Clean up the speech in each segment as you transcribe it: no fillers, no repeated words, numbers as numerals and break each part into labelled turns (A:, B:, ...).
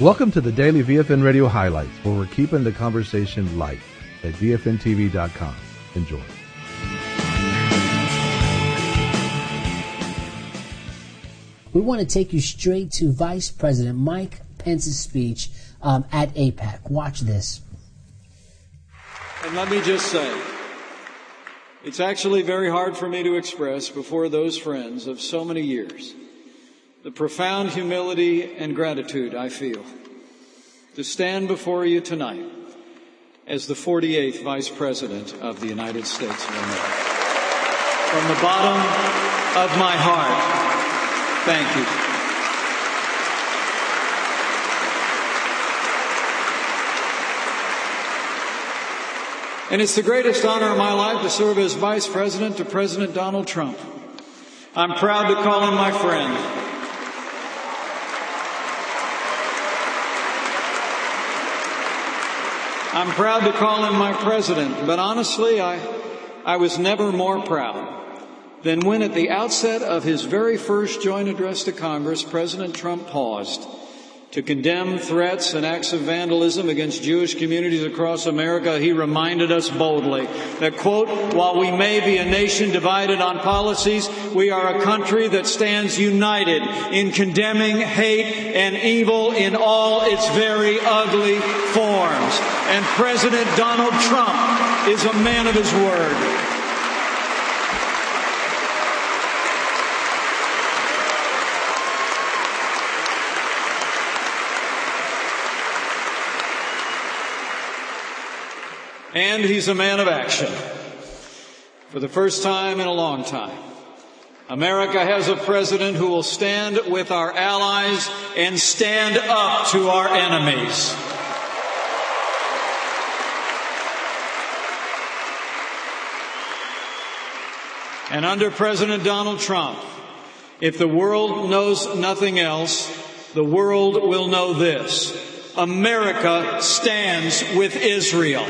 A: Welcome to the Daily VFN Radio Highlights, where we're keeping the conversation light at VFNTV.com. Enjoy.
B: We want to take you straight to Vice President Mike Pence's speech at AIPAC. Watch this.
C: And let me just say, it's actually very hard for me to express before those friends of so many years the profound humility and gratitude I feel to stand before you tonight as the 48th Vice President of the United States of America. From the bottom of my heart, thank you. And it's the greatest honor of my life to serve as Vice President to President Donald Trump. I'm proud to call him my friend. I'm proud to call him my president, but honestly, I was never more proud than when at the outset of his very first joint address to Congress, President Trump paused to condemn threats and acts of vandalism against Jewish communities across America. He reminded us boldly that, quote, while we may be a nation divided on policies, we are a country that stands united in condemning hate and evil in all its very ugly forms. And President Donald Trump is a man of his word. And he's a man of action. For the first time in a long time, America has a president who will stand with our allies and stand up to our enemies. And under President Donald Trump, if the world knows nothing else, the world will know this: America stands with Israel.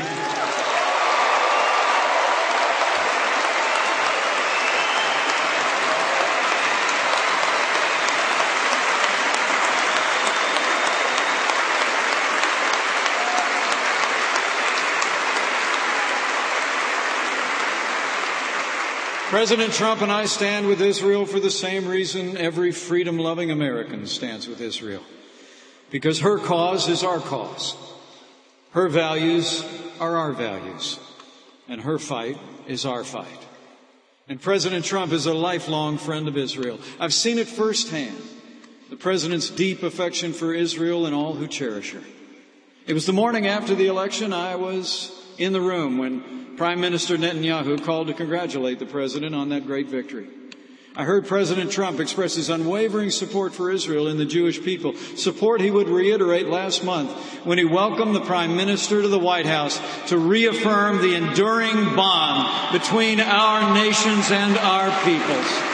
C: President Trump and I stand with Israel for the same reason every freedom-loving American stands with Israel. Because her cause is our cause. Her values are our values. And her fight is our fight. And President Trump is a lifelong friend of Israel. I've seen it firsthand, the president's deep affection for Israel and all who cherish her. It was the morning after the election. I was in the room when Prime Minister Netanyahu called to congratulate the president on that great victory. I heard President Trump express his unwavering support for Israel and the Jewish people, support he would reiterate last month when he welcomed the Prime Minister to the White House to reaffirm the enduring bond between our nations and our peoples.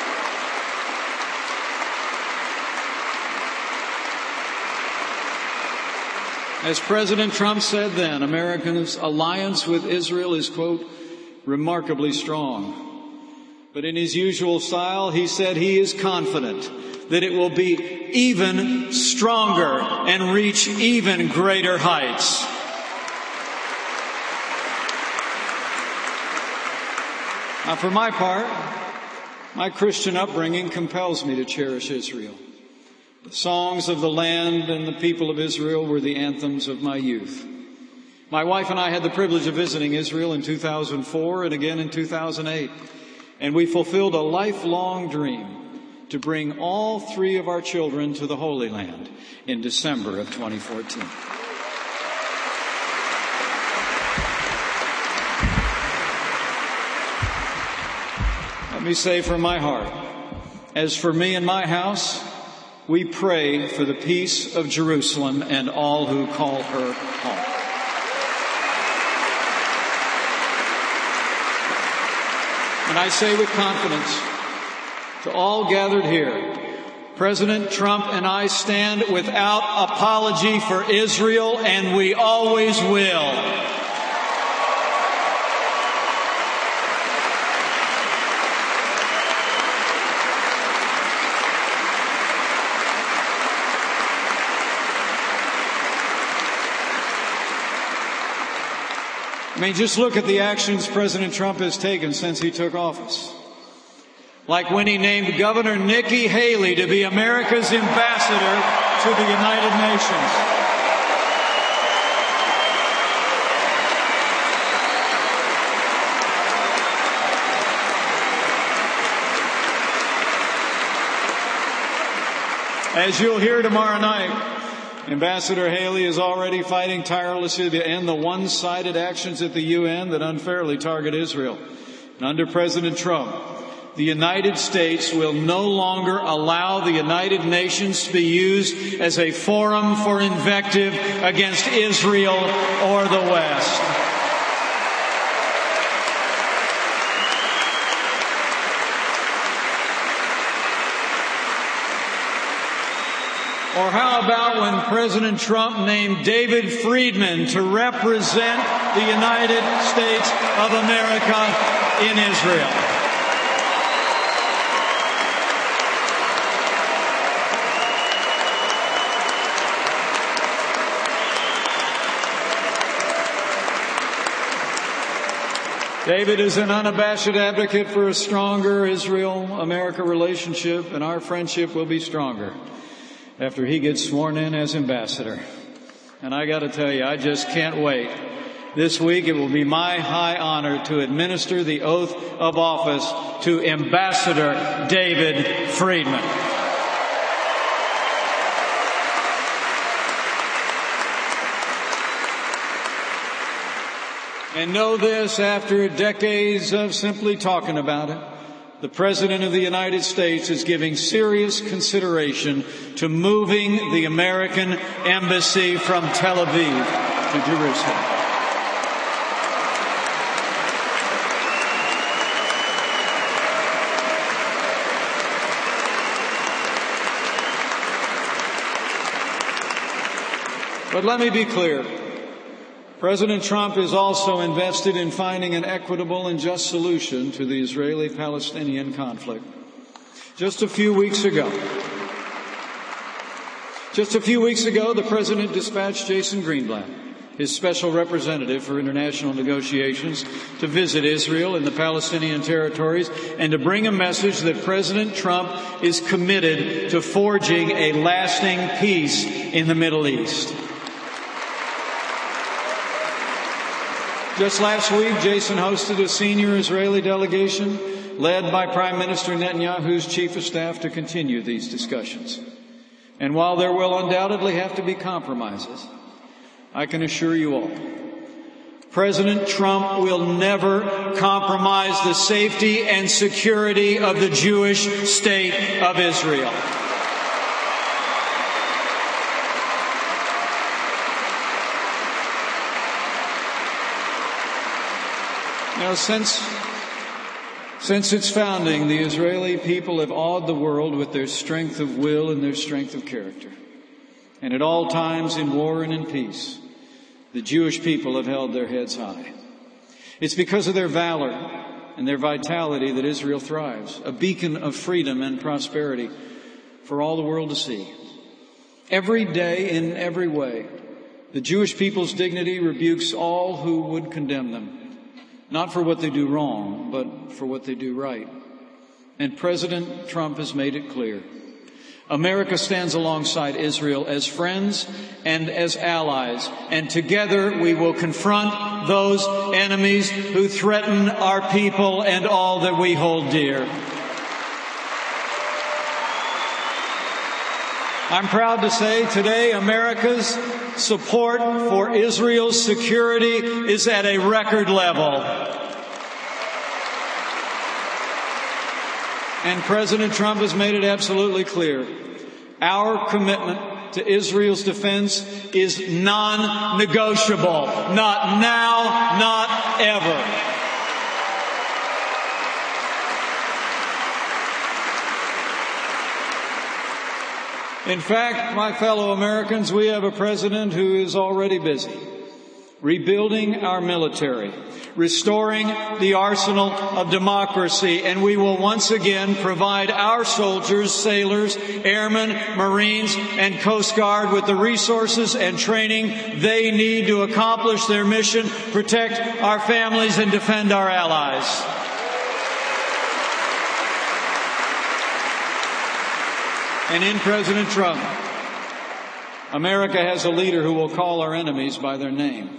C: As President Trump said then, America's alliance with Israel is, quote, remarkably strong. But in his usual style, he said he is confident that it will be even stronger and reach even greater heights. Now, for my part, my Christian upbringing compels me to cherish Israel. The songs of the land and the people of Israel were the anthems of my youth. My wife and I had the privilege of visiting Israel in 2004 and again in 2008. And we fulfilled a lifelong dream to bring all three of our children to the Holy Land in December of 2014. Let me say from my heart, as for me and my house, we pray for the peace of Jerusalem and all who call her home. And I say with confidence to all gathered here, President Trump and I stand without apology for Israel, and we always will. just look at the actions President Trump has taken since he took office. Like when he named Governor Nikki Haley to be America's ambassador to the United Nations. As you'll hear tomorrow night, Ambassador Haley is already fighting tirelessly to end the one-sided actions at the UN that unfairly target Israel. And under President Trump, the United States will no longer allow the United Nations to be used as a forum for invective against Israel or the West. Or how about when President Trump named David Friedman to represent the United States of America in Israel? David is an unabashed advocate for a stronger Israel-America relationship, and our friendship will be stronger after he gets sworn in as ambassador. And I got to tell you, I just can't wait. This week it will be my high honor to administer the oath of office to Ambassador David Friedman. And know this, after decades of simply talking about it, the President of the United States is giving serious consideration to moving the American embassy from Tel Aviv to Jerusalem. But let me be clear. President Trump is also invested in finding an equitable and just solution to the Israeli-Palestinian conflict. Just a few weeks ago, the President dispatched Jason Greenblatt, his special representative for international negotiations, to visit Israel and the Palestinian territories and to bring a message that President Trump is committed to forging a lasting peace in the Middle East. Just last week, Jason hosted a senior Israeli delegation led by Prime Minister Netanyahu's chief of staff to continue these discussions. And while there will undoubtedly have to be compromises, I can assure you all, President Trump will never compromise the safety and security of the Jewish state of Israel. Now, since its founding, the Israeli people have awed the world with their strength of will and their strength of character. And at all times, in war and in peace, the Jewish people have held their heads high. It's because of their valor and their vitality that Israel thrives, a beacon of freedom and prosperity for all the world to see. Every day, in every way, the Jewish people's dignity rebukes all who would condemn them. Not for what they do wrong, but for what they do right. And President Trump has made it clear. America stands alongside Israel as friends and as allies, and together we will confront those enemies who threaten our people and all that we hold dear. I'm proud to say today America's support for Israel's security is at a record level. And President Trump has made it absolutely clear. Our commitment to Israel's defense is non-negotiable. Not now, not ever. In fact, my fellow Americans, we have a president who is already busy rebuilding our military, restoring the arsenal of democracy, and we will once again provide our soldiers, sailors, airmen, Marines, and Coast Guard with the resources and training they need to accomplish their mission, protect our families, and defend our allies. And in President Trump, America has a leader who will call our enemies by their name.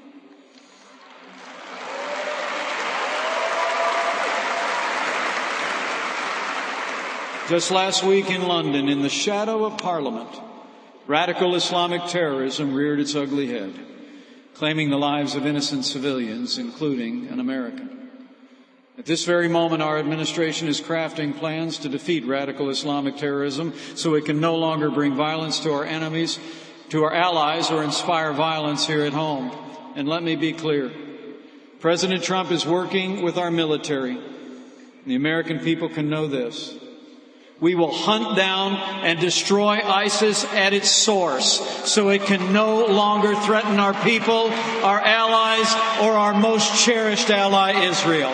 C: Just last week in London, in the shadow of Parliament, radical Islamic terrorism reared its ugly head, claiming the lives of innocent civilians, including an American. At this very moment, our administration is crafting plans to defeat radical Islamic terrorism so it can no longer bring violence to our enemies, to our allies, or inspire violence here at home. And let me be clear. President Trump is working with our military. The American people can know this. We will hunt down and destroy ISIS at its source so it can no longer threaten our people, our allies, or our most cherished ally, Israel.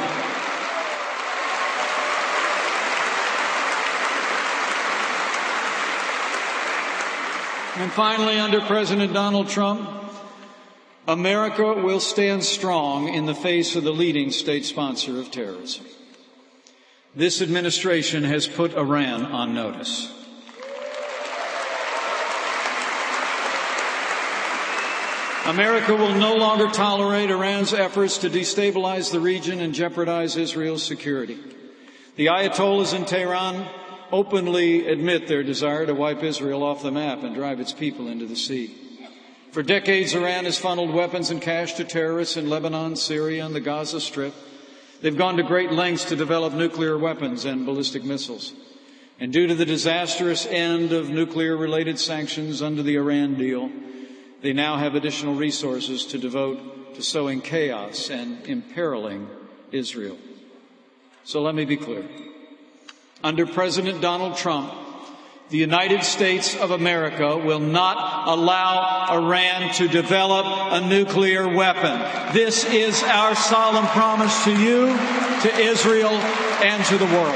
C: And finally, under President Donald Trump, America will stand strong in the face of the leading state sponsor of terrorism. This administration has put Iran on notice. America will no longer tolerate Iran's efforts to destabilize the region and jeopardize Israel's security. The Ayatollahs in Tehran openly admit their desire to wipe Israel off the map and drive its people into the sea. For decades, Iran has funneled weapons and cash to terrorists in Lebanon, Syria, and the Gaza Strip. They've gone to great lengths to develop nuclear weapons and ballistic missiles. And due to the disastrous end of nuclear-related sanctions under the Iran deal, they now have additional resources to devote to sowing chaos and imperiling Israel. So let me be clear. Under President Donald Trump, the United States of America will not allow Iran to develop a nuclear weapon. This is our solemn promise to you, to Israel, and to the world.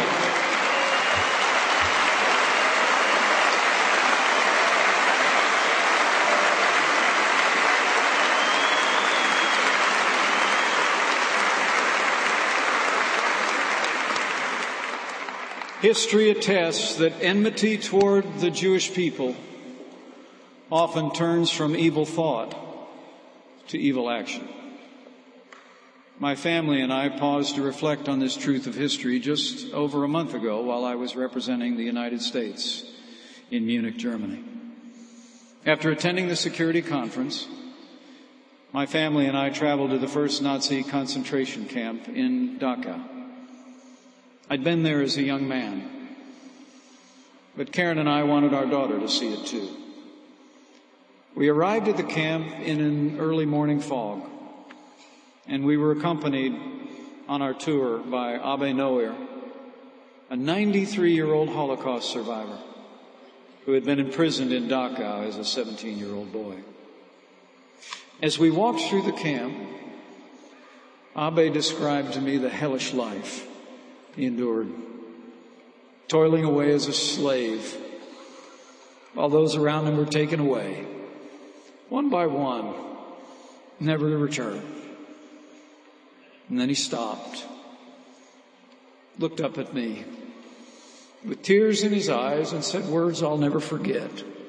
C: History attests that enmity toward the Jewish people often turns from evil thought to evil action. My family and I paused to reflect on this truth of history just over a month ago while I was representing the United States in Munich, Germany. After attending the security conference, my family and I traveled to the first Nazi concentration camp in Dachau. I'd been there as a young man, but Karen and I wanted our daughter to see it too. We arrived at the camp in an early morning fog, and we were accompanied on our tour by Abbe Noer, a 93-year-old Holocaust survivor who had been imprisoned in Dachau as a 17-year-old boy. As we walked through the camp, Abbe described to me the hellish life he endured, toiling away as a slave while those around him were taken away, one by one, never to return. And then he stopped, looked up at me with tears in his eyes and said words I'll never forget.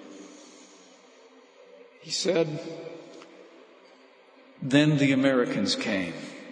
C: He said, "Then the Americans came."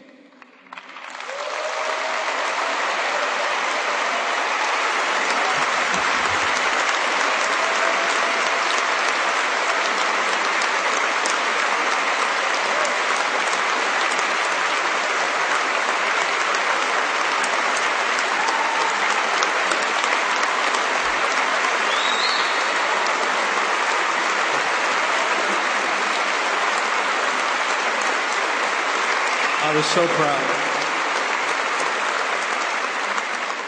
C: I was so proud.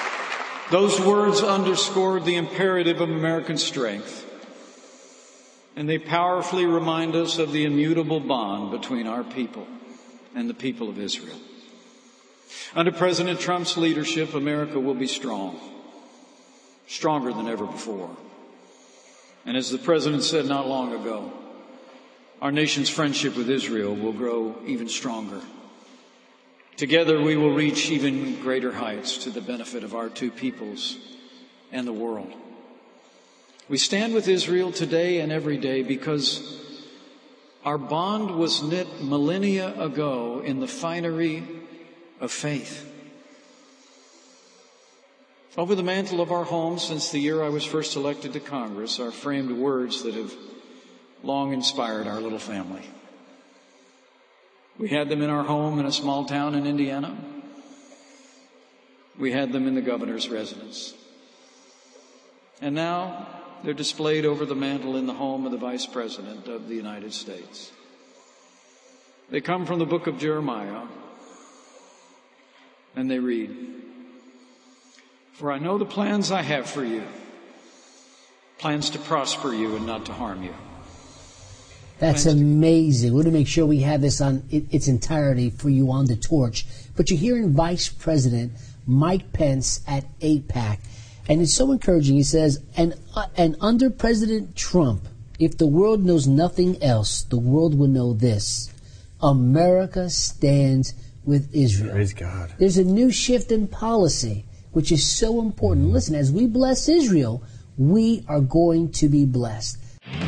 C: Those words underscored the imperative of American strength. and they powerfully remind us of the immutable bond between our people and the people of Israel. Under President Trump's leadership, America will be strong, stronger than ever before. And as the President said not long ago, our nation's friendship with Israel will grow even stronger. Together we will reach even greater heights to the benefit of our two peoples and the world. We stand with Israel today and every day because our bond was knit millennia ago in the finery of faith. Over the mantle of our home since the year I was first elected to Congress are framed words that have long inspired our little family. We had them in our home in a small town in Indiana. We had them in the governor's residence. And now they're displayed over the mantle in the home of the Vice President of the United States. They come from the book of Jeremiah, and they read, "For I know the plans I have for you, plans to prosper you and not to harm you."
B: That's amazing. We're going to make sure we have this on its entirety for you on the torch. But you're hearing Vice President Mike Pence at AIPAC. And it's so encouraging. He says, and under President Trump, if the world knows nothing else, the world will know this: America stands with Israel.
D: Praise God.
B: There's a new shift in policy, which is so important. Listen, as we bless Israel, we are going to be blessed.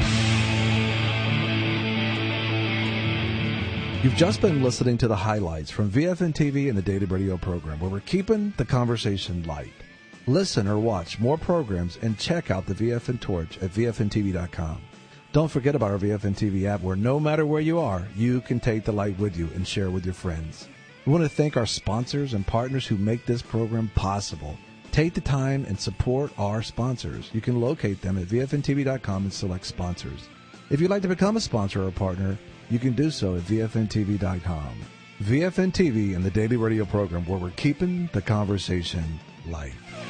A: You've just been listening to the highlights from VFN TV and the Daily Radio program, where we're keeping the conversation light. Listen or watch more programs and check out the VFN Torch at VFNTV.com. Don't forget about our VFN TV app, where no matter where you are, you can take the light with you and share with your friends. We want to thank our sponsors and partners who make this program possible. Take the time and support our sponsors. You can locate them at VFNTV.com and select sponsors. If you'd like to become a sponsor or a partner, you can do so at VFNTV.com. VFN TV and the Daily Radio program, where we're keeping the conversation light.